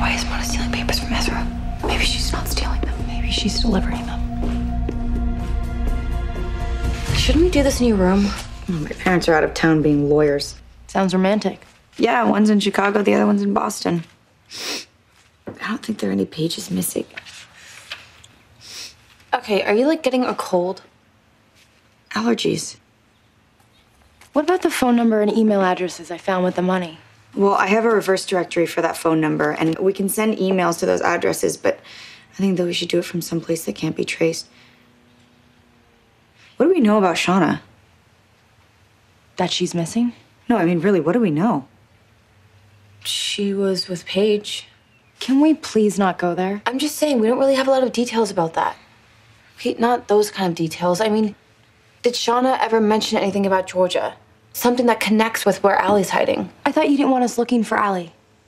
Why is Mona stealing papers from Ezra? Maybe she's not stealing them. Maybe she's delivering them. Shouldn't we do this in your room? My parents are out of town being lawyers. Sounds romantic. Yeah, one's in Chicago, the other one's in Boston. I don't think there are any pages missing. Okay, are you, like, getting a cold? Allergies. What about the phone number and email addresses I found with the money? Well, I have a reverse directory for that phone number, and we can send emails to those addresses, but I think that we should do it from someplace that can't be traced. What do we know about Shauna? That she's missing? No, I mean, really, what do we know? She was with Paige. Can we please not go there? I'm just saying, we don't really have a lot of details about that. Okay, not those kind of details. I mean, did Shauna ever mention anything about Georgia? Something that connects with where Allie's hiding? I thought you didn't want us looking for Allie.